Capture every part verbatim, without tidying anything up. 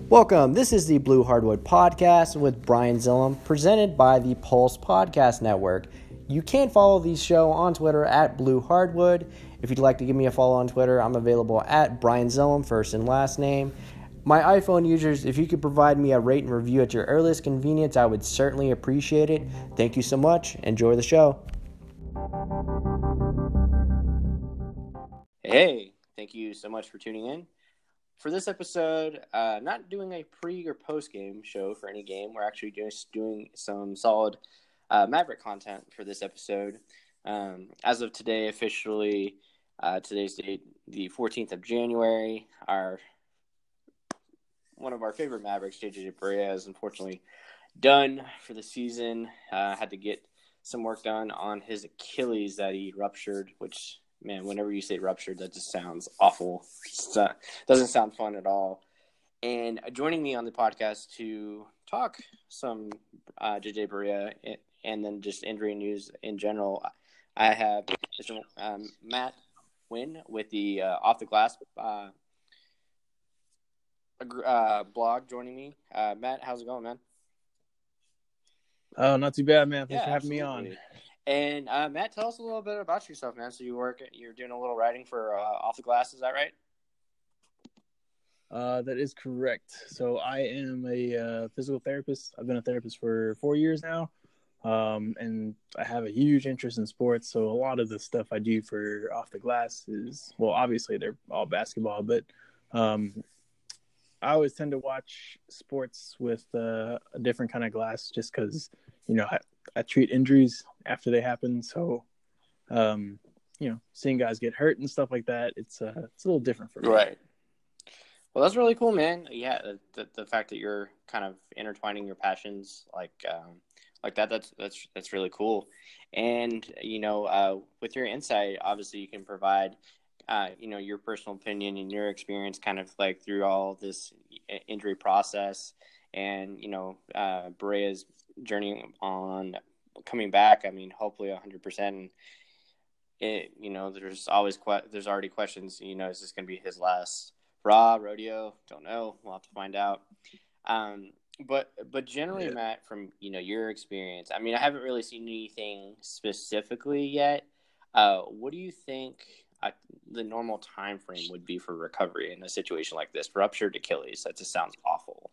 Welcome. This is the Blue Hardwood Podcast with Brian Zillum, presented by the Pulse Podcast Network. You can follow the show on Twitter at Blue Hardwood. If you'd like to give me a follow on Twitter, I'm available at Brian Zillum, first and last name. My iPhone users, if you could provide me a rate and review at your earliest convenience, I would certainly appreciate it. Thank you so much. Enjoy the show. Hey, thank you so much for tuning in. For this episode, uh, not doing a pre or post game show for any game. We're actually just doing some solid uh, Maverick content for this episode. Um, as of today, officially, uh, today's date, the fourteenth of January. Our one of our favorite Mavericks, J J Barea, is unfortunately done for the season. Uh, had to get some work done on his Achilles that he ruptured, which. Man, whenever you say ruptured, that just sounds awful. It uh, doesn't sound fun at all. And joining me on the podcast to talk some uh, J J Barea and then just injury news in general, I have Mister Um, Matt Wynn with the uh, Off the Glass uh, uh, blog joining me. Uh, Matt, how's it going, man? Oh, not too bad, man. Thanks yeah, for having absolutely. me on. And uh, Matt, tell us a little bit about yourself, man. So you work, you're doing a little writing for uh, Off the Glass, is that right? Uh, that is correct. So I am a uh, physical therapist. I've been a therapist for four years now, um, and I have a huge interest in sports. So a lot of the stuff I do for Off the Glass is, well, obviously they're all basketball, but um, I always tend to watch sports with uh, a different kind of glass, just because you know I, I treat injuries after they happen. So, um, you know, seeing guys get hurt and stuff like that, it's uh, it's a little different for me. Right. Well, that's really cool, man. Yeah, the the fact that you're kind of intertwining your passions like um, like that, that's that's that's really cool. And you know, uh, with your insight, obviously, you can provide, uh, you know, your personal opinion and your experience, kind of like through all this injury process, and you know, uh, Barea's journey on coming back. I mean, hopefully, one hundred percent. It, you know, there's always que- there's already questions. You know, is this going to be his last raw rodeo? Don't know. We'll have to find out. Um, but but generally, yeah. Matt, from you know your experience, I mean, I haven't really seen anything specifically yet. Uh, what do you think uh, the normal time frame would be for recovery in a situation like this? Ruptured Achilles. That just sounds awful.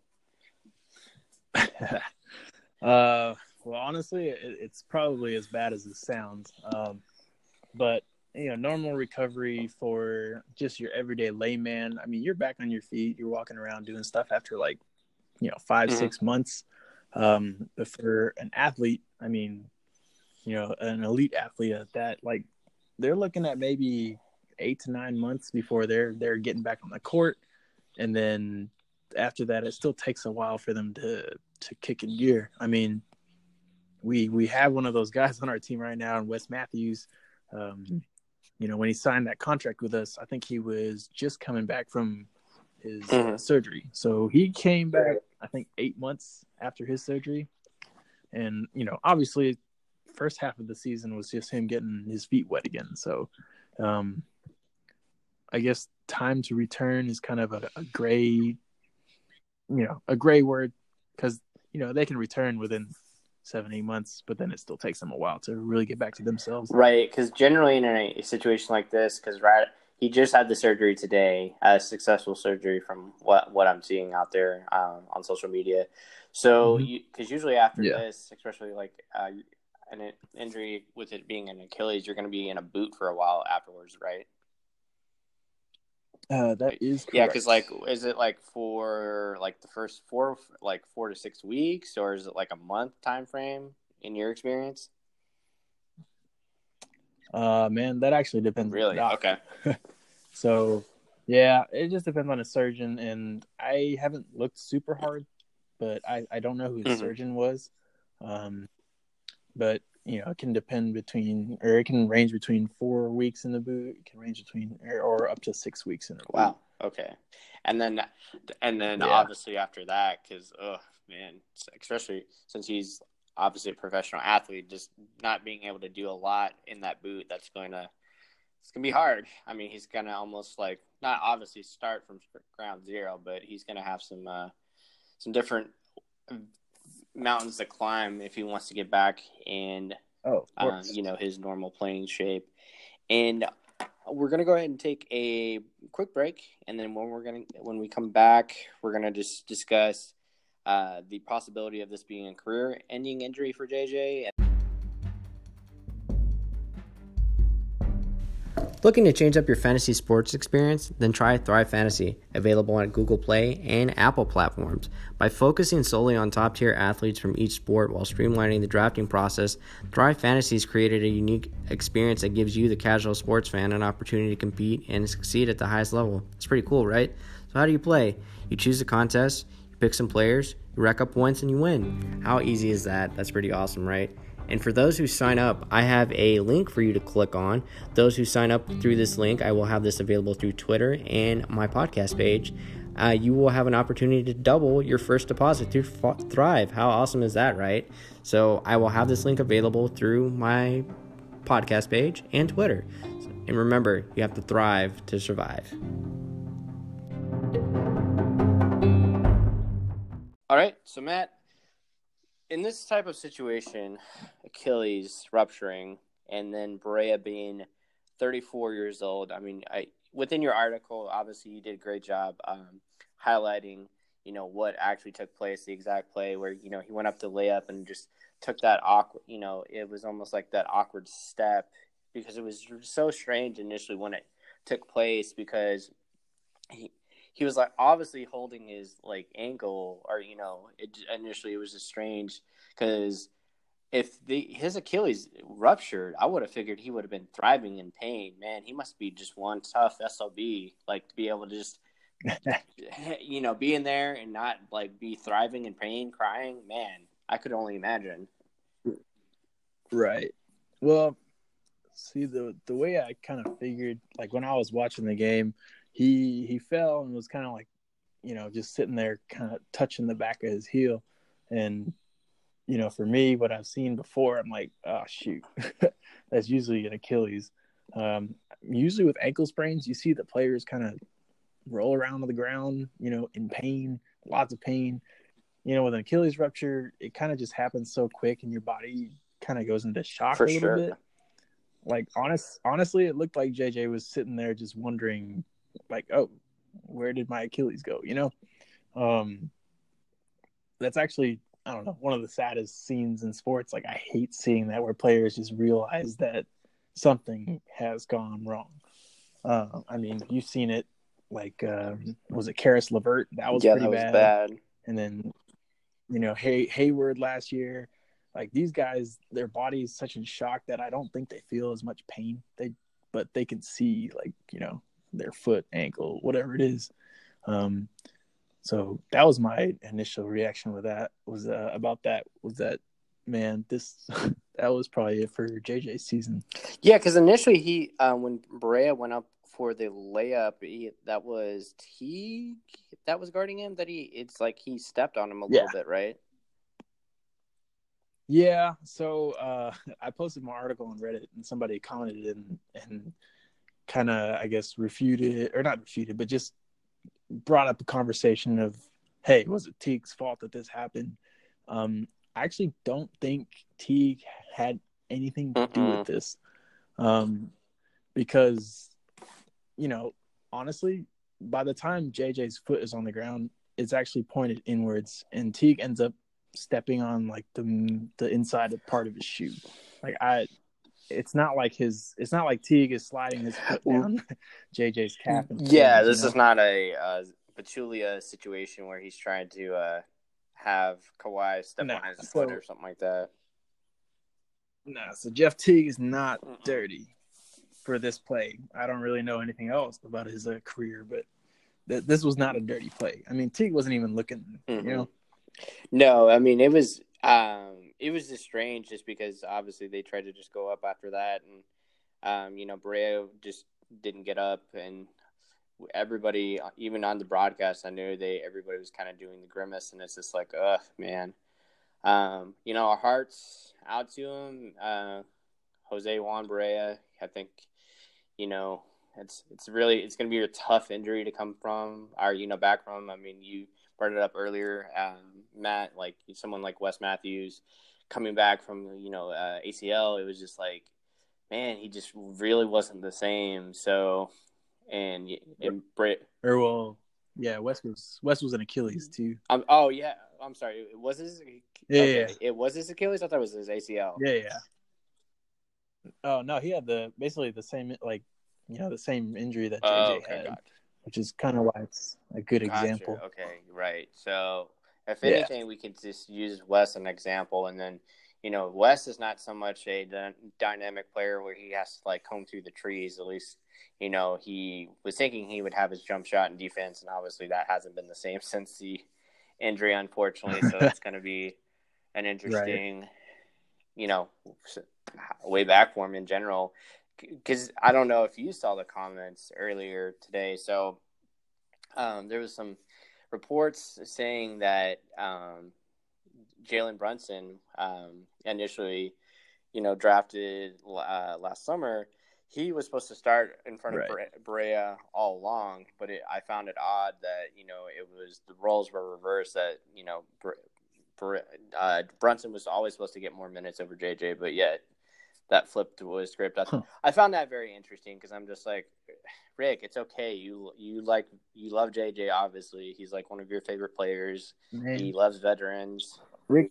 uh, well, honestly, it, it's probably as bad as it sounds. Um, but you know, normal recovery for just your everyday layman. I mean, you're back on your feet. You're walking around doing stuff after like, you know, five, mm-hmm. six months. Um, but for an athlete, I mean, you know, an elite athlete at that, like they're looking at maybe eight to nine months before they're, they're getting back on the court. And then after that, it still takes a while for them to, to kick in gear. I mean, we, we have one of those guys on our team right now, and Wes Matthews. Um, you know, when he signed that contract with us, I think he was just coming back from his mm-hmm. uh, surgery. So he came back, I think, eight months after his surgery. And, you know, obviously, first half of the season was just him getting his feet wet again. So um, I guess time to return is kind of a, a gray, you know, a gray word, because, you know, they can return within seven, eight months, but then it still takes them a while to really get back to themselves. Right, because generally in a situation like this, because right, he just had the surgery today, a successful surgery from what, what I'm seeing out there um, on social media. So, because mm-hmm. usually after yeah. this, especially like uh, an injury with it being an Achilles, you're going to be in a boot for a while afterwards, right? Uh, that is correct. Yeah, because like, is it like for like the first four, like four to six weeks, or is it like a month time frame in your experience? Uh, man, that actually depends. Really? Okay. So, yeah, it just depends on the surgeon, and I haven't looked super hard, but I, I don't know who the mm-hmm. surgeon was. Um, but you know, it can depend between, or it can range between four weeks in the boot. It can range between, or, or up to six weeks in the boot. Wow. Okay. And then, and then yeah. obviously after that, because, oh man, especially since he's obviously a professional athlete, just not being able to do a lot in that boot, that's going to, it's going to be hard. I mean, he's going to almost like, not obviously start from ground zero, but he's going to have some, uh, some different mountains to climb if he wants to get back in, Oh, uh, you know, his normal playing shape. And we're gonna go ahead and take a quick break, and then when we're gonna when we come back, we're gonna just discuss uh, the possibility of this being a career-ending injury for J J. Looking to change up your fantasy sports experience? Then try Thrive Fantasy, available on Google Play and Apple platforms. By focusing solely on top-tier athletes from each sport while streamlining the drafting process, Thrive Fantasy has created a unique experience that gives you, the casual sports fan, an opportunity to compete and succeed at the highest level. It's pretty cool, right? So how do you play? You choose the contest, you pick some players, you rack up points, and you win. How easy is that? That's pretty awesome, right? And for those who sign up, I have a link for you to click on. Those who sign up through this link, I will have this available through Twitter and my podcast page. Uh, you will have an opportunity to double your first deposit through Thrive. How awesome is that, right? So I will have this link available through my podcast page and Twitter. And remember, you have to thrive to survive. All right, so Matt, in this type of situation, Achilles rupturing and then Barea being thirty-four years old, I mean, I within your article, obviously you did a great job um, highlighting, you know, what actually took place, the exact play where, you know, he went up to layup and just took that awkward, you know, it was almost like that awkward step because it was so strange initially when it took place because he He was like obviously holding his like ankle, or you know, it initially it was just strange because if the his Achilles ruptured, I would have figured he would have been thriving in pain. Man, he must be just one tough S O B, like to be able to just you know be in there and not like be thriving in pain, crying. Man, I could only imagine. Right. Well, see the the way I kind of figured, like when I was watching the game. He he fell and was kind of like, you know, just sitting there kind of touching the back of his heel. And, you know, for me, what I've seen before, I'm like, oh, shoot, that's usually an Achilles. Um, usually with ankle sprains, you see the players kind of roll around on the ground, you know, in pain, lots of pain. You know, with an Achilles rupture, it kind of just happens so quick and your body kind of goes into shock For a little sure. bit. Like, honest, honestly, it looked like J J was sitting there just wondering, like, oh, where did my Achilles go? You know, um, that's actually, I don't know, one of the saddest scenes in sports. Like, I hate seeing that where players just realize that something has gone wrong. Uh, I mean, you've seen it. Like, um, was it Karis LeVert? That was yeah, pretty that was bad. bad. And then, you know, Hay- Hayward last year. Like, these guys, their body is such in shock that I don't think they feel as much pain. They, but they can see, like, you know, their foot, ankle, whatever it is. Um, so that was my initial reaction with that. Was uh, about that was that, man, this that was probably it for J J's season. Yeah, because initially he um, when Barea went up for the layup, he, that was Teague that was guarding him. That he it's like he stepped on him a Yeah. little bit, right? Yeah. So uh, I posted my article on Reddit, and somebody commented and and. kind of, I guess, refuted, or not refuted, but just brought up a conversation of, hey, was it Teague's fault that this happened? Um, I actually don't think Teague had anything to do Mm-mm. with this. Um, because, you know, honestly, by the time J J's foot is on the ground, it's actually pointed inwards, and Teague ends up stepping on, like, the the inside part of his shoe. Like, I... It's not like his. It's not like Teague is sliding his foot down J J's calf. And Yeah, Achilles, this you know? is not a uh, Pachulia situation where he's trying to uh, have Kawhi step Nah, on his so, foot or something like that. Nah, so Jeff Teague is not Mm-mm. dirty for this play. I don't really know anything else about his uh, career, but th- this was not a dirty play. I mean, Teague wasn't even looking. Mm-hmm. You know? No, I mean it was. Um, it was just strange, just because obviously they tried to just go up after that, and um, you know, Barea just didn't get up, and everybody, even on the broadcast, I knew they everybody was kind of doing the grimace, and it's just like, ugh, man. Um, you know, our hearts out to him, uh, Jose Juan Barea. I think, you know, it's it's really it's going to be a tough injury to come from, or you know, back from. I mean, you brought it up earlier, um, Matt, like someone like Wes Matthews coming back from, you know, uh, A C L, it was just like, man, he just really wasn't the same. So, and, and Brit, or well, yeah, Wes was Wes was an Achilles too. Um, oh yeah, I'm sorry. It was his. Yeah, Okay, yeah. it was his Achilles. I thought it was his A C L. Yeah, yeah. Oh no, he had the basically the same like you know the same injury that J J Oh, okay, had, gotcha. which is kind of why it's a good Gotcha. example. Okay, right. So if Yeah. anything, we could just use Wes as an example, and then you know Wes is not so much a d- dynamic player where he has to like comb through the trees. At least you know he was thinking he would have his jump shot in defense, and obviously that hasn't been the same since the injury, unfortunately. So it's going to be an interesting. Right. You know, way back for him in general. Because I don't know if you saw the comments earlier today. So um, there was some reports saying that um, Jalen Brunson, um, initially, you know, drafted uh, last summer, he was supposed to start in front right. of Barea all along. But it, I found it odd that, you know, it was the roles were reversed, that, you know, Uh, Brunson was always supposed to get more minutes over J J, but yet that flipped was script. I, huh. I found that very interesting because I'm just like, Rick, it's okay. You you like you love J J. Obviously, he's like one of your favorite players. Man. He loves veterans. Rick,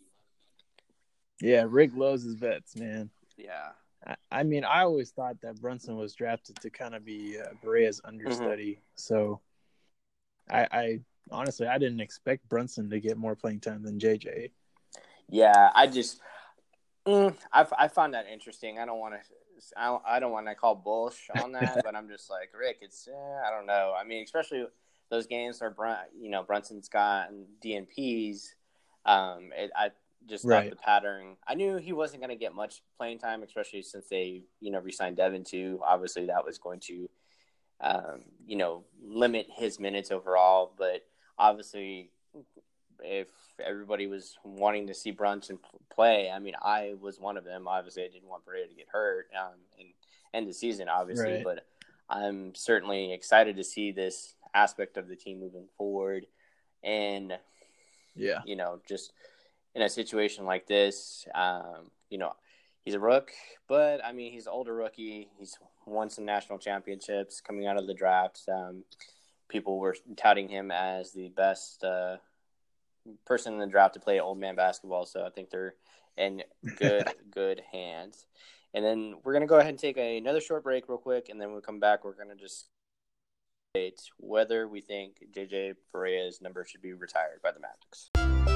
yeah, Rick loves his vets, man. Yeah. I, I mean, I always thought that Brunson was drafted to kind of be uh, Barea's understudy. Mm-hmm. So, I. I Honestly, I didn't expect Brunson to get more playing time than J J. Yeah, I just mm, I, I found that interesting. I don't want to I don't, I don't want to call bullsh on that, but I'm just like, Rick, it's eh, I don't know. I mean, especially those games where Brun, you know Brunson's got D N Ps. Um, it, I just right. thought the pattern. I knew he wasn't going to get much playing time, especially since they you know re-signed Devin too. Obviously, that was going to um, you know limit his minutes overall, but obviously, if everybody was wanting to see Brunson play, I mean, I was one of them. Obviously, I didn't want Barea to get hurt um, and end the season, obviously. Right. But I'm certainly excited to see this aspect of the team moving forward. And, yeah, you know, just in a situation like this, um, you know, he's a rook, but, I mean, he's an older rookie. He's won some national championships coming out of the draft. Um People were touting him as the best uh, person in the draft to play old man basketball. So I think they're in good, good hands. And then we're going to go ahead and take a, another short break real quick. And then when we come back, we're going to just debate whether we think J J Barea's number should be retired by the Magics.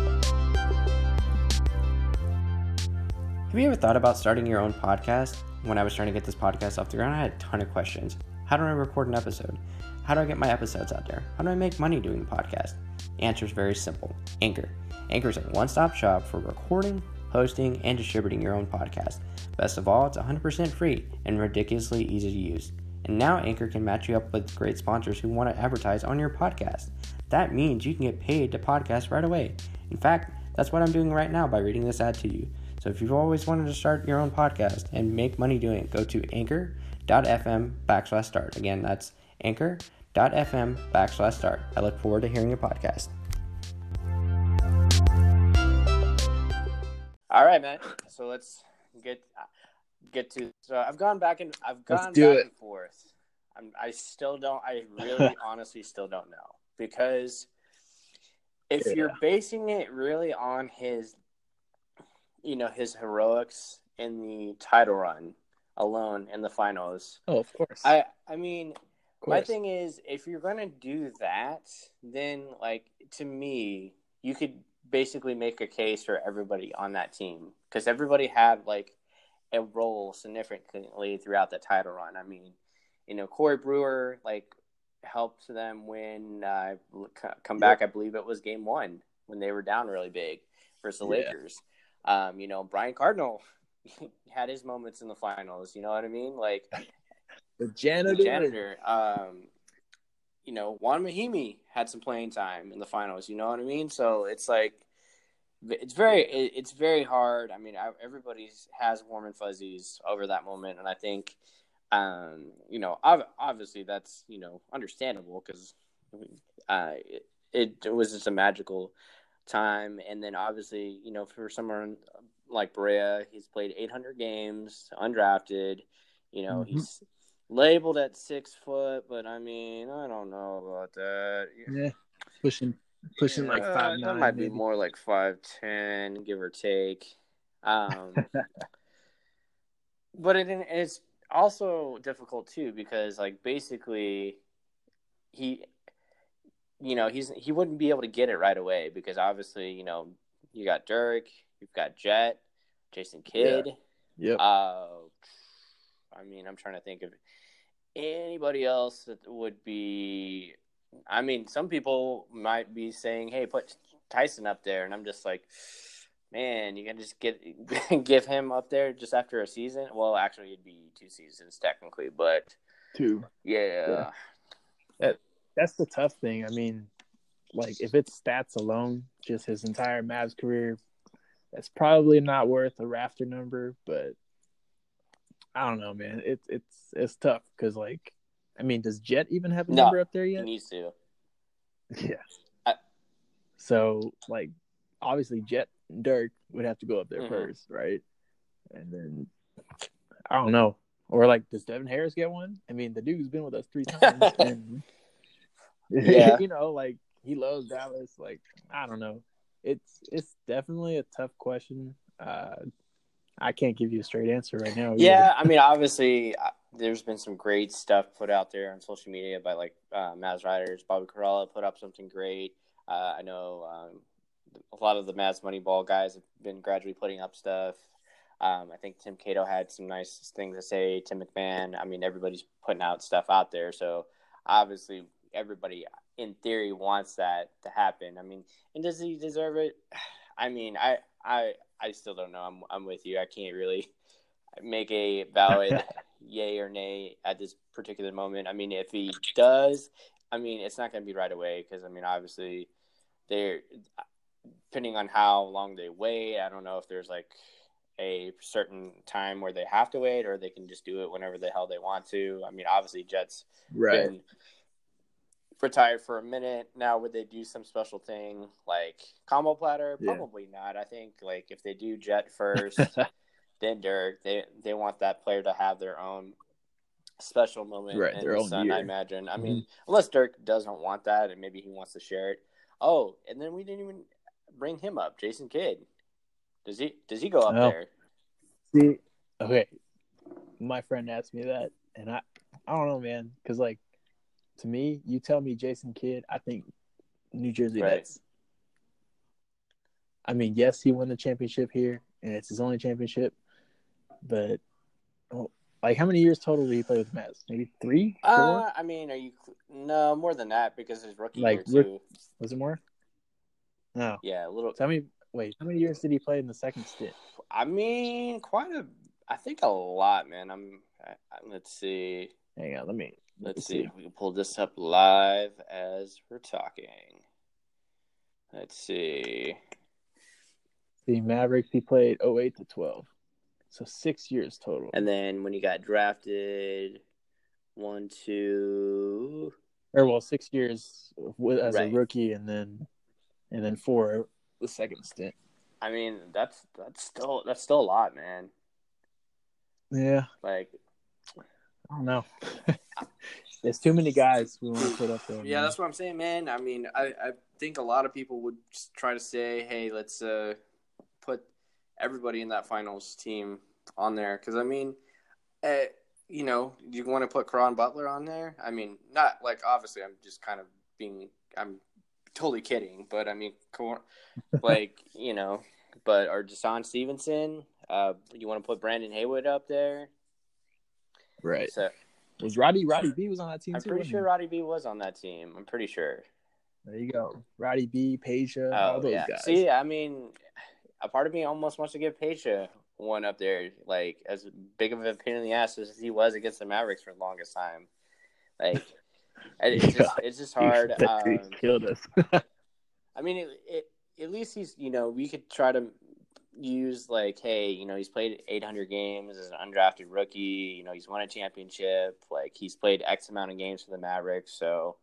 Have you ever thought about starting your own podcast? When I was trying to get this podcast off the ground, I had a ton of questions. How do I record an episode? How do I get my episodes out there? How do I make money doing the podcast? The answer is very simple. Anchor. Anchor is a one-stop shop for recording, hosting, and distributing your own podcast. Best of all, it's one hundred percent free and ridiculously easy to use. And now Anchor can match you up with great sponsors who want to advertise on your podcast. That means you can get paid to podcast right away. In fact, that's what I'm doing right now by reading this ad to you. So if you've always wanted to start your own podcast and make money doing it, go to anchor.fm backslash start. Again, that's anchor.fm backslash start. I look forward to hearing your podcast. All right, man. So let's get get to. So I've gone back and I've gone back it. and forth. I'm, I still don't. I really, honestly, still don't know, because if yeah. you're basing it really on his, you know, his heroics in the title run alone in the finals. Oh, of course. I I mean. My thing is, if you're going to do that, then, like, to me, you could basically make a case for everybody on that team. Because everybody had, like, a role significantly throughout the title run. I mean, you know, Corey Brewer, like, helped them win, uh, come back, yep. I believe it was game one, when they were down really big versus the yeah. Lakers. Um, you know, Brian Cardinal had his moments in the finals. You know what I mean? Like... The janitor. The janitor. Um, you know, Juan Mahimi had some playing time in the finals. You know what I mean? So it's like, it's very, it's very hard. I mean, everybody has warm and fuzzies over that moment, and I think, um, you know, obviously that's you know understandable because uh, it, it was just a magical time. And then obviously, you know, for someone like Barea, he's played eight hundred games, undrafted. You know, Mm-hmm. he's labeled at six foot, but I mean, I don't know about that. Yeah, pushing pushing Yeah, like five that nine might be maybe. more like five ten, give or take. Um, but it, it's also difficult too because, like, basically, he, you know, he's he wouldn't be able to get it right away because obviously, you know, you got Dirk, you've got Jet, Jason Kidd. Yeah. Yep. Uh, I mean, I'm trying to think of anybody else that would be. I mean, some people might be saying, "Hey, put Tyson up there," and I'm just like, "Man, you can just get give him up there just after a season." Well, actually, it'd be two seasons technically, but two. Yeah, yeah. That that's the tough thing. I mean, like if it's stats alone, just his entire Mavs career, that's probably not worth a rafter number. But I don't know, man. It's it's it's tough because, like, I mean, does Jet even have a no, number up there he yet? needs to. Yeah. I, So, like, obviously, Jet and Dirk would have to go up there Mhm. first, right? And then I don't know, or like, does Devin Harris get one? I mean, the dude's been with us three times, and Yeah. you know, like he loves Dallas. Like, I don't know. It's it's definitely a tough question. Uh, I can't give you a straight answer right now. Yeah, I mean, obviously, uh, there's been some great stuff put out there on social media by like uh, Mavs writers. Bobby Karalla put up something great. Uh, I know um, a lot of the Mavs Moneyball guys have been gradually putting up stuff. Um, I think Tim Cato had some nice things to say. Tim McMahon. I mean, everybody's putting out stuff out there. So obviously, everybody in theory wants that to happen. I mean, and does he deserve it? I mean, I, I, I still don't know. I'm, I'm with you. I can't really make a valid yay or nay at this particular moment. I mean, if he does, I mean, it's not going to be right away because, I mean, obviously, they're depending on how long they wait. I don't know if there's like a certain time where they have to wait or they can just do it whenever the hell they want to. I mean, obviously, Jet's right. been retired for a minute now. Would they do some special thing like combo platter? Yeah. Probably not. I think like if they do Jet first, then Dirk, they they want that player to have their own special moment Right, in their the own sun. year. I imagine. I Mhm. mean, unless Dirk doesn't want that and maybe he wants to share it. Oh, and then we didn't even bring him up, Jason Kidd. Does he does he go up Oh. there? See, okay, my friend asked me that, and I I don't know, man, because like to me, you tell me Jason Kidd, I think New Jersey Right. Nets. I mean, yes, he won the championship here, and it's his only championship. But well, like, how many years total did he play with the Mavs? Maybe three, four. Uh, I mean, are you no more than that because his rookie Like, year too. Was it more? No. Yeah, a little. So how many? Wait, how many years did he play in the second stint? I mean, quite a. I think a lot, man. I'm. I, let's see. Hang on, let me. Let Let's me see see. if we can pull this up live as we're talking. Let's see. The Mavericks, he played oh eight to twelve. So six years total. And then when he got drafted, one, two. Or, well, six years as Right. a rookie, and then and then four the second stint. I mean, that's that's still that's still a lot, man. Yeah. Like, I don't know. There's too many guys we want to put up there. Yeah, man. that's what I'm saying, man. I mean, I, I think a lot of people would just try to say, hey, let's uh, put everybody in that finals team on there. Because, I mean, uh, you know, you want to put Caron Butler on there? I mean, not like, obviously, I'm just kind of being, I'm totally kidding. But, I mean, like, you know, but, or Deshaun Stevenson, uh, you want to put Brandon Haywood up there? Right. So, was Roddy Roddy B was on that team I'm too? pretty sure he? Roddy B was on that team. I'm pretty sure. There you go. Roddy B, Peja, Oh, all those yeah. guys. See, I mean, a part of me almost wants to give Peja one up there, like, as big of a pain in the ass as he was against the Mavericks for the longest time. Like, it's just it's just hard. That Um, killed us. I mean, it, it, at least he's, you know, we could try to use, like, hey, you know, he's played eight hundred games as an undrafted rookie. You know, he's won a championship. Like, he's played X amount of games for the Mavericks. So,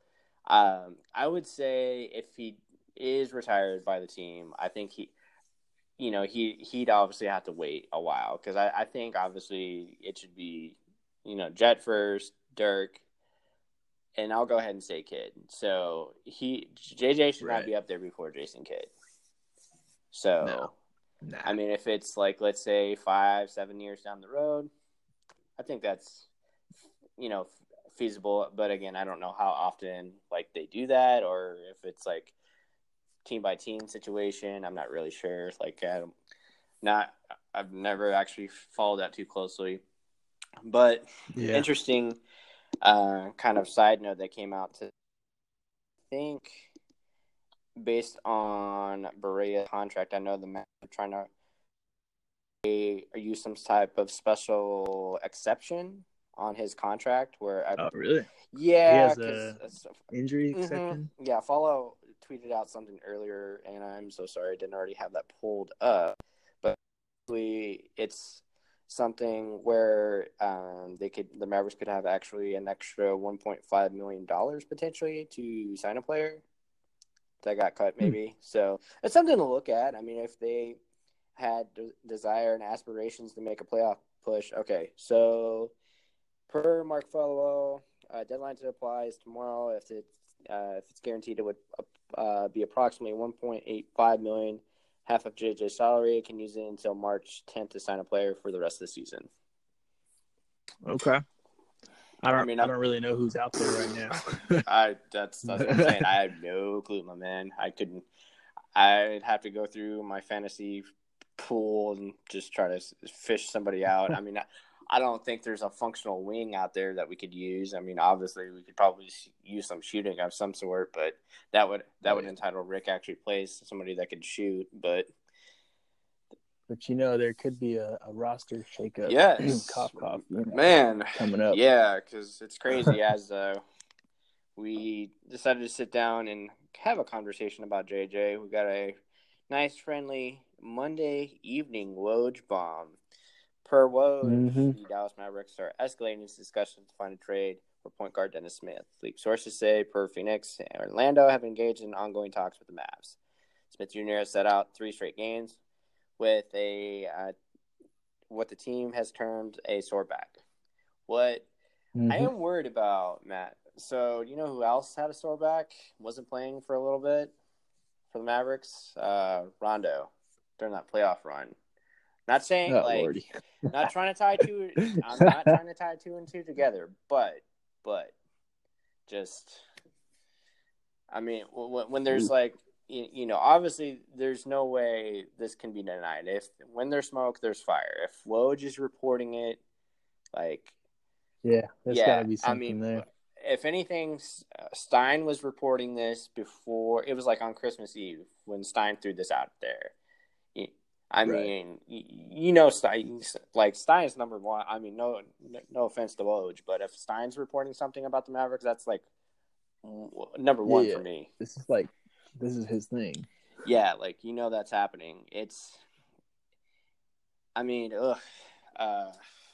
Um, I would say if he is retired by the team, I think he, you know, he he'd obviously have to wait a while because I, I think obviously it should be, you know, Jet first, Dirk, and I'll go ahead and say Kidd. So he J J should Right. not be up there before Jason Kidd. So, No. Nah. I mean, if it's like let's say five, seven years down the road, I think that's, you know, feasible. But again, I don't know how often like they do that or if it's like team by team situation. I'm not really sure. Like, I'm not, I've never actually followed that too closely. But Yeah. interesting uh, kind of side note that came out to I think based on Berea's contract. I know the Mets are trying to use some type of special exception on his contract where I, Oh, really? yeah, He has because a injury mm-hmm, exception? yeah, follow tweeted out something earlier, and I'm so sorry I didn't already have that pulled up, but it's something where um, they could the Mavericks could have actually an extra one point five million dollars potentially to sign a player that got cut, maybe. Hmm. So it's something to look at. I mean, if they had de- desire and aspirations to make a playoff push, okay. So per Mark Follow, uh, deadline to apply is tomorrow. If it's uh, if it's guaranteed, it would uh, be approximately one point eight five million dollars. Half of J J's salary. Can use it until March tenth to sign a player for the rest of the season. Okay. I don't. I, mean, I I'm, don't really know who's out there right now. I that's that's what I'm saying. I have no clue, my man. I couldn't. I'd have to go through my fantasy pool and just try to fish somebody out. I mean, I, I don't think there's a functional wing out there that we could use. I mean, obviously we could probably use some shooting of some sort, but that would that right. would entitle Rick actually plays somebody that could shoot. But but you know, there could be a, a roster shakeup. Yes, cough, cough, you know, man, coming up. Yeah, because it's crazy as uh, we decided to sit down and have a conversation about J J. We got a nice, friendly Monday evening Woj bomb. Per Woj, mm-hmm. the Dallas Mavericks are escalating this discussion to find a trade for point guard Dennis Smith. League sources say per Phoenix and Orlando have engaged in ongoing talks with the Mavs. Smith Junior has set out three straight games with a uh, what the team has termed a sore back. What mm-hmm. I am worried about, Matt. So, you know who else had a sore back? Wasn't playing for a little bit for the Mavericks? Uh, Rondo during that playoff run. Not saying, oh, like, not trying to tie two, I'm not trying to tie two and two together, but, but, just, I mean, when, when there's, like, you, you know, obviously there's no way this can be denied. If, when there's smoke, there's fire. If Woj is reporting it, like, yeah, there's yeah, got to be something I mean, there. If anything, Stein was reporting this before, it was like on Christmas Eve when Stein threw this out there. I right. mean, you know, Stein, like Stein's number one. I mean, no, no offense to Woj, but if Stein's reporting something about the Mavericks, that's like number one yeah, for me. This is like, this is his thing. Yeah, like you know that's happening. It's, I mean, ugh, uh,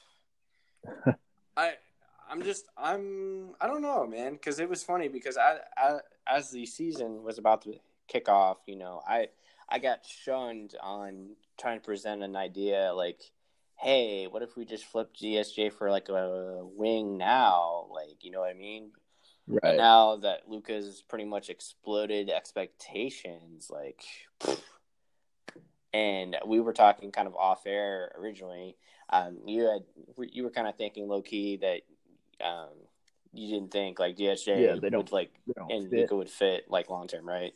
I, I'm just, I'm, I don't know, man, because it was funny because I, I, as the season was about to kick off, you know, I. I got shunned on trying to present an idea like, hey, what if we just flip G S J for like a wing now? Like, you know what I mean? Right. But now that Luka's pretty much exploded expectations, like, pfft. And we were talking kind of off air originally. Um, you had you were kind of thinking low key that um, you didn't think like G S J yeah, they don't, would like they don't and fit. Luka would fit like long term, right?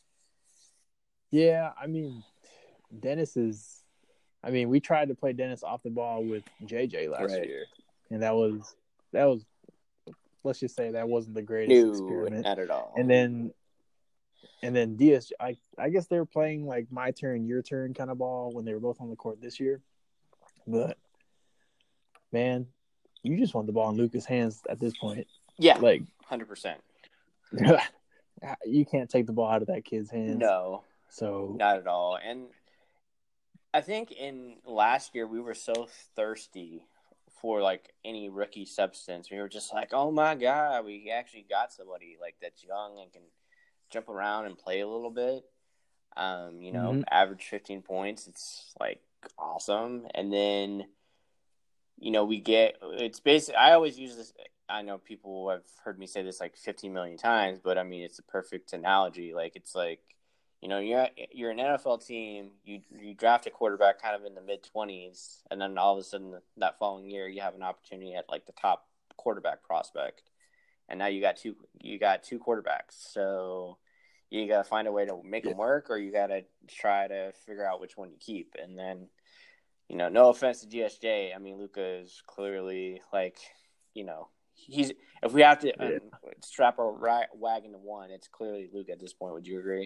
Yeah, I mean, Dennis is. I mean, we tried to play Dennis off the ball with J J last right. year, and that was that was. Let's just say that wasn't the greatest no, experiment. Not at all. And then, and then D S J. I I guess they were playing like my turn, your turn kind of ball when they were both on the court this year. But man, you just want the ball in Luka's hands at this point. Yeah, like hundred percent. You can't take the ball out of that kid's hands. No. So not at all. And I think in last year we were so thirsty for like any rookie substance. We were just like, oh my god, we actually got somebody like that's young and can jump around and play a little bit. Um, you know, Mm-hmm. average fifteen points. It's like awesome. And then, you know, we get it's basically. I always use this. I know people have heard me say this like fifteen million times, but I mean, it's a perfect analogy. Like, it's like, you know, you're you're an N F L team. You you draft a quarterback kind of in the mid twenties, and then all of a sudden that following year you have an opportunity at like the top quarterback prospect, and now you got two you got two quarterbacks. So you got to find a way to make Yeah. them work, or you got to try to figure out which one you keep. And then, you know, no offense to G S J, I mean, Luka is clearly like, you know, he's if we have to Yeah. um, strap our ra- wagon to one, it's clearly Luka at this point. Would you agree?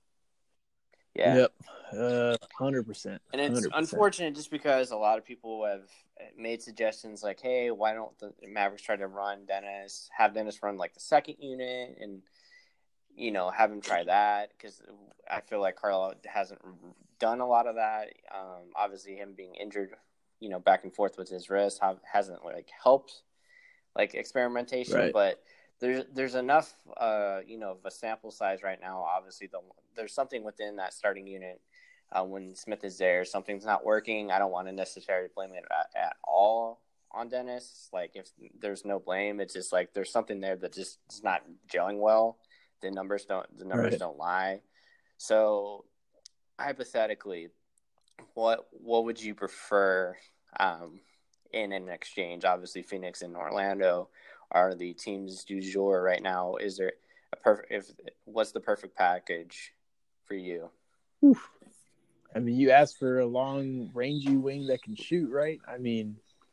Yeah. Yep. Uh, hundred percent. And it's Hundred percent. unfortunate just because a lot of people have made suggestions like, hey, why don't the Mavericks try to run Dennis, have Dennis run like the second unit and, you know, have him try that? Because I feel like Carlisle hasn't done a lot of that. Um, obviously, him being injured, you know, back and forth with his wrist have, hasn't like helped like experimentation, Right. but there's there's enough, uh, you know, of a sample size right now. Obviously, the, there's something within that starting unit uh, when Smith is there. Something's not working. I don't want to necessarily blame it at, at all on Dennis. Like, if there's no blame, it's just like there's something there that just is not gelling well. The numbers don't the numbers Right. don't lie. So, hypothetically, what what would you prefer um, in an exchange? Obviously, Phoenix and Orlando are the teams du jour right now. Is there a perfect? If what's the perfect package for you? Oof. I mean, you asked for a long, rangy wing that can shoot, right? I mean,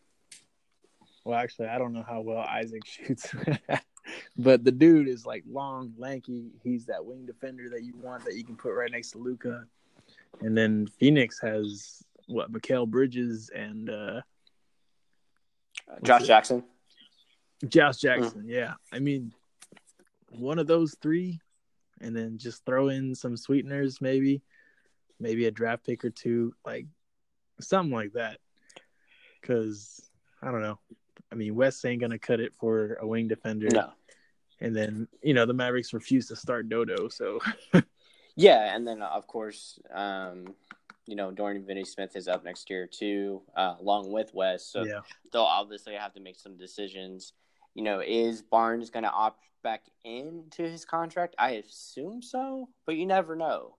well, actually, I don't know how well Isaac shoots, but the dude is like long, lanky. He's that wing defender that you want that you can put right next to Luka. And then Phoenix has what, Mikal Bridges and uh, Josh it? Jackson. Josh Jackson. Mm. Yeah, I mean, one of those three, and then just throw in some sweeteners, maybe, maybe a draft pick or two, like something like that. Because I don't know. I mean, West ain't gonna cut it for a wing defender. No. And then, you know, the Mavericks refuse to start Dodo, so. Yeah, and then of course, um, you know, Dorian Finney-Smith is up next year too, uh, along with West. So yeah. they'll obviously have to make some decisions. You know, is Barnes going to opt back into his contract? I assume so, but you never know.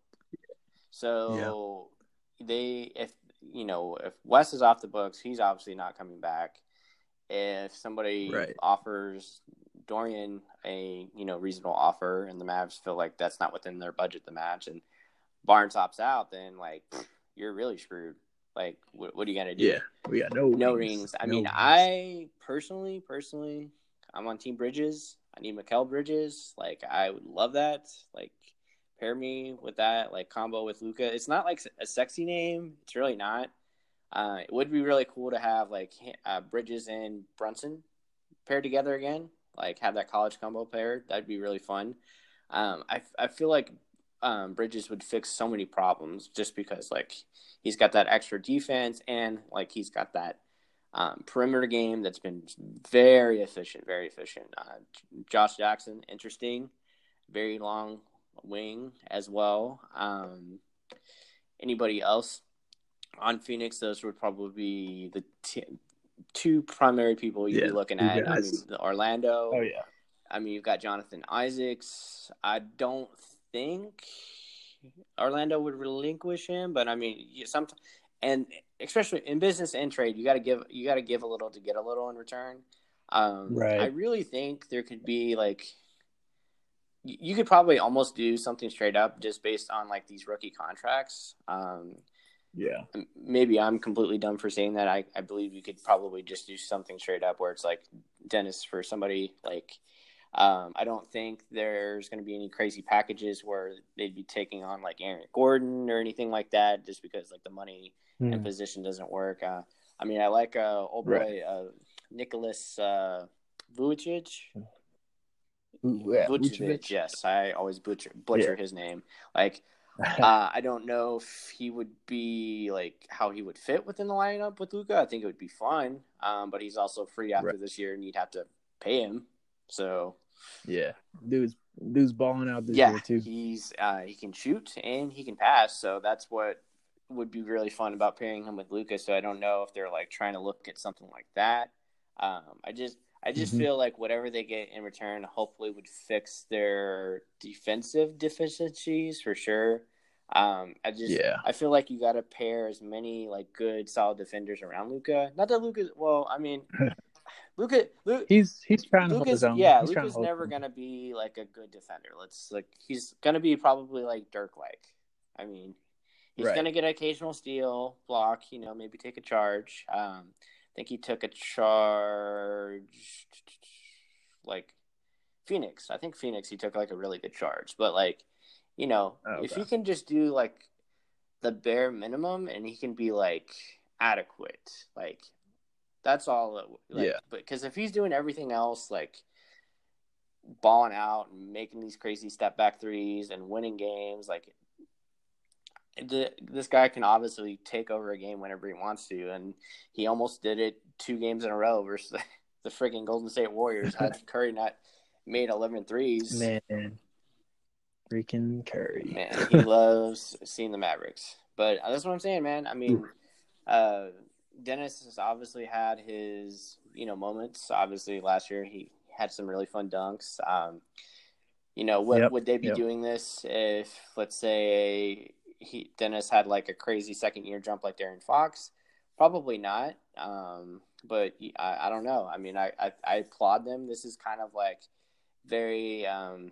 So yeah. they, if you know, if West is off the books, he's obviously not coming back. If somebody right. offers Dorian a you know reasonable offer, and the Mavs feel like that's not within their budget to match, and Barnes opts out, then like you're really screwed. Like, what, what are you gonna do? Yeah, we got no no rings. rings. I no mean, rings. I personally, personally, I'm on Team Bridges. I need Mikal Bridges. Like, I would love that. Like, pair me with that. Like, combo with Luka. It's not like a sexy name. It's really not. Uh, it would be really cool to have like uh, Bridges and Brunson paired together again. Like, have that college combo paired. That'd be really fun. Um, I I feel like um, Bridges would fix so many problems just because like he's got that extra defense and like he's got that um, perimeter game that's been very efficient, very efficient. Uh, Josh Jackson, interesting, very long wing as well. Um, anybody else on Phoenix? Those would probably be the t- two primary people you'd yeah, be looking at. guys. I mean, Orlando. Oh yeah. I mean, you've got Jonathan Isaacs. I don't think Orlando would relinquish him, but I mean, some and especially in business and trade, you got to give you got to give a little to get a little in return. Um, right. I really think there could be like you could probably almost do something straight up just based on like these rookie contracts. Um, yeah. Maybe I'm completely dumb for saying that. I, I believe you could probably just do something straight up where it's like Dennis for somebody like. Um, I don't think there's going to be any crazy packages where they'd be taking on like Aaron Gordon or anything like that, just because like the money mm. and position doesn't work. Uh, I mean, I like uh, old boy right. uh, Nicholas uh, Vucevic. Ooh, yeah. Vucevic, yes, I always butcher butcher yeah. his name. Like, Uh, I don't know if he would be like how he would fit within the lineup with Luka. I think it would be fun, um, but he's also free after Right. this year, and you'd have to pay him. So Yeah, dude's dude's balling out this yeah, year too. he's uh, he can shoot and he can pass. So that's what would be really fun about pairing him with Luka. So I don't know if they're like trying to look at something like that. Um, I just I just Mhm. feel like whatever they get in return, hopefully would fix their defensive deficiencies for sure. Um, I just Yeah. I feel like you got to pair as many like good solid defenders around Luka. Not that Luka. Well, I mean, Luka. Luka He's he's trying to hold his Luka's own. yeah, He's trying to Luka's hold never his own. gonna be like a good defender. Let's like he's gonna be probably like Dirk like. I mean, he's Right. gonna get an occasional steal, block, you know, maybe take a charge. Um, I think he took a charge like Phoenix. I think Phoenix he took like a really good charge. But like, you know, Oh, if okay. he can just do like the bare minimum and he can be like adequate, like that's all. It, like, Yeah. but because if he's doing everything else, like balling out and making these crazy step back threes and winning games, like the, this guy can obviously take over a game whenever he wants to, and he almost did it two games in a row versus the, the freaking Golden State Warriors. Had Curry not made eleven threes, Man, freaking Curry. man, he loves seeing the Mavericks. But that's what I'm saying, man. I mean, uh, Dennis has obviously had his, you know, moments. Obviously, last year he had some really fun dunks. Um, you know, what Yep, would they be yep. doing this if, let's say, he Dennis had like a crazy second year jump like Darren Fox? Probably not. Um, but I, I don't know. I mean, I, I, I applaud them. This is kind of like very um,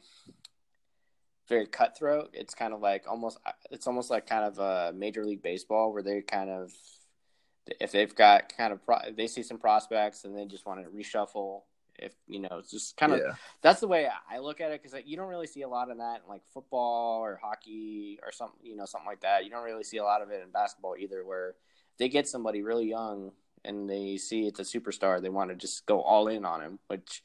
very cutthroat. It's kind of like almost it's almost like kind of a Major League Baseball where they kind of if they've got kind of pro, they see some prospects and they just want to reshuffle. If you know, it's just kind of Yeah. that's the way I look at it because like, you don't really see a lot of that in like football or hockey or something, you know, something like that. You don't really see a lot of it in basketball either, where they get somebody really young and they see it's a superstar, they want to just go all in on him. Which,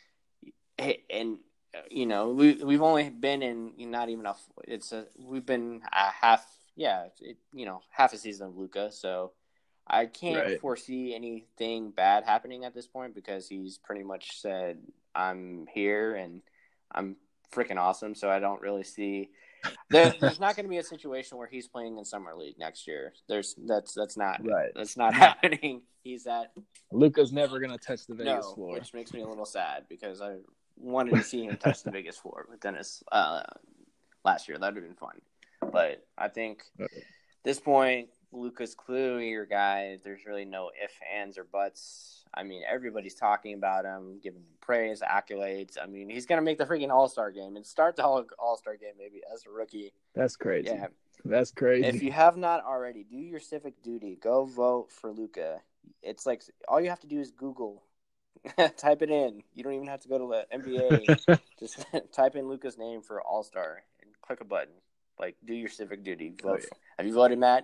and you know, we we've only been in not even a it's a we've been a half yeah it, you know half a season of Luka, so. I can't Right. foresee anything bad happening at this point because he's pretty much said, I'm here and I'm freaking awesome. So I don't really see there, there's not going to be a situation where he's playing in summer league next year. There's that's, that's not, Right. that's not happening. He's at Luka's never gonna touch the Vegas no, floor. which makes me a little sad because I wanted to see him touch the Vegas floor with Dennis uh, last year. That would have been fun. But I think at this point, Luka's clearly your guy. There's really no ifs, ands, or buts. I mean, everybody's talking about him, giving him praise, accolades. I mean, he's going to make the freaking All-Star game and start the All-Star game maybe as a rookie. That's crazy. Yeah. That's crazy. If you have not already, do your civic duty. Go vote for Luka. It's like all you have to do is Google. Type it in. You don't even have to go to the N B A. Just type in Luka's name for All-Star and click a button. Like, do your civic duty. Vote. Oh, yeah. for, have you voted, Matt?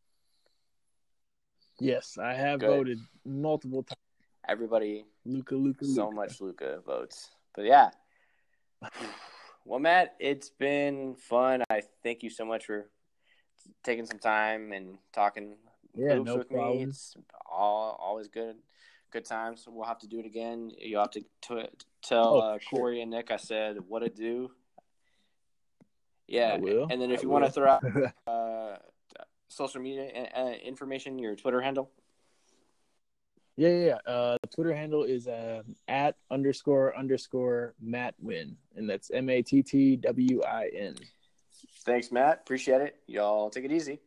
Yes, I have Good. voted multiple times. Everybody, Luka, Luka, so Luka. much Luka votes. But yeah. Well, Matt, it's been fun. I thank you so much for taking some time and talking Yeah, hoops no with problem. me. It's all always good, good times. So we'll have to do it again. You'll have to t- tell Oh, uh, for sure. Corey and Nick I said what to do. Yeah, I will. and then if I you want to will. throw out uh, social media uh, information, your Twitter handle. Yeah, yeah, yeah. Uh, the Twitter handle is uh, at underscore underscore Matt Win, and that's M A T T W I N. Thanks, Matt. Appreciate it. Y'all take it easy.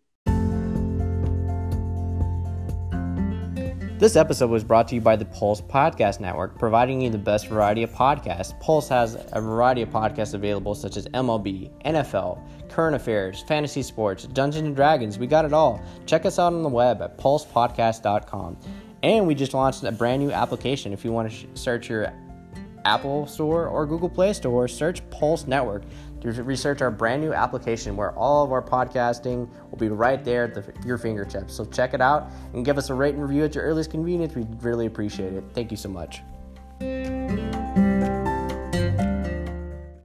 This episode was brought to you by the Pulse Podcast Network, providing you the best variety of podcasts. Pulse has a variety of podcasts available, such as M L B, N F L, current affairs, fantasy sports, Dungeons and Dragons. We got it all. Check us out on the web at pulse podcast dot com. And we just launched a brand new application. If you want to sh- search your Apple Store or Google Play Store, search Pulse Network to research our brand new application where all of our podcasting will be right there at the, your fingertips. So check it out and give us a rate and review at your earliest convenience. We'd really appreciate it. Thank you so much.